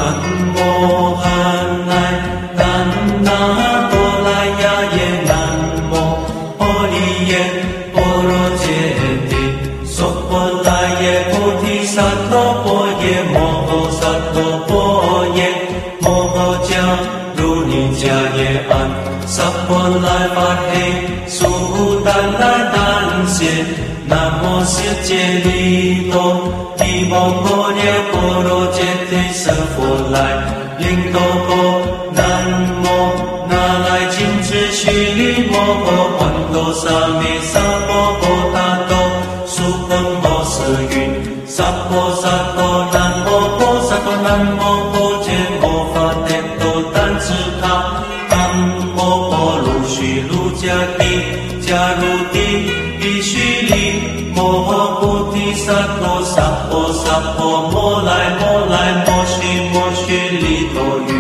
摩汉来，南那多来呀耶，南无阿利耶波罗揭谛，娑婆来耶菩提萨埵婆耶，摩诃萨埵婆耶，摩诃迦卢尼迦耶安，萨婆来法嘿，苏丹来丹谢，南无世界利多，利摩婆耶波罗揭谛舍佛来，灵多婆，南无那来金智须利摩诃洹多沙弥萨婆诃他多，苏婆摩斯云，萨婆萨婆南摩婆萨婆南摩婆揭摩法帝多丹智他，南摩婆卢须卢迦帝迦卢帝必须利摩诃菩提萨埵萨婆萨婆摩来摩来摩须摩须利多